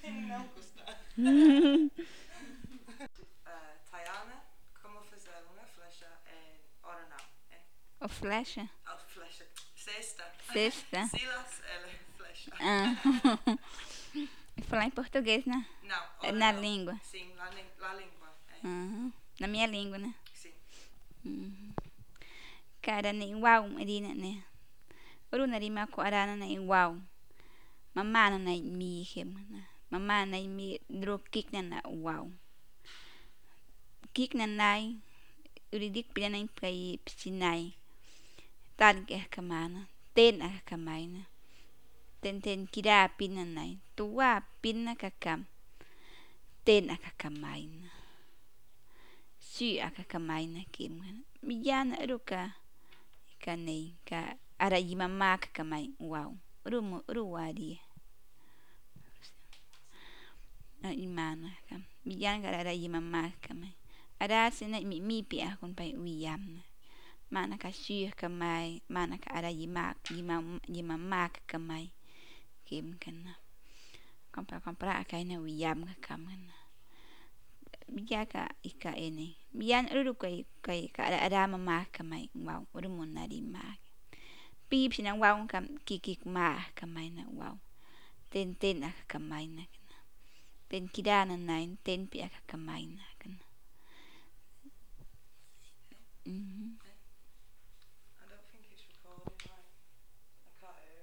Tayana, como fazer uma flecha em Oranau? O flecha? A flecha. Cesta. Cesta. Silas, ela é flecha. Falar em português, né? Não, É na Oranau. língua. Sim, la língua. Na minha língua, né? Sim. Cara, nem wow, Marina, né? Uruna ri ma ko arana na wow. Mama na mi him. Mama na mi dro kik na wow. Kik na nai. Uridik pila na kai psinai. Tan ke kamana. Ten a kamaina. Ten kira pina nai. Tua pina kakam. Ten a kakamaina. Sy a kakamaina kim. Mijana ruka. Kanei ka ara yi mama kakamai. Wow. Ruwari. Imana kam. Mijana ka ara yi mama kakamai. Ara sina mi pi a kun pai uyam. Mana ka sy kamai. Mana ka ara yi mama kakamai. Kim kana. Compra kai na uyam kakamana. Bija ka ika ene. Biyan uru kai ka ara mama kamai. Wow. Uru monari ma. Pip sinang wow kam kikik ma kamay na wow. Ten akakamay na kana. Ten kidana na ten pi akakamay na kana.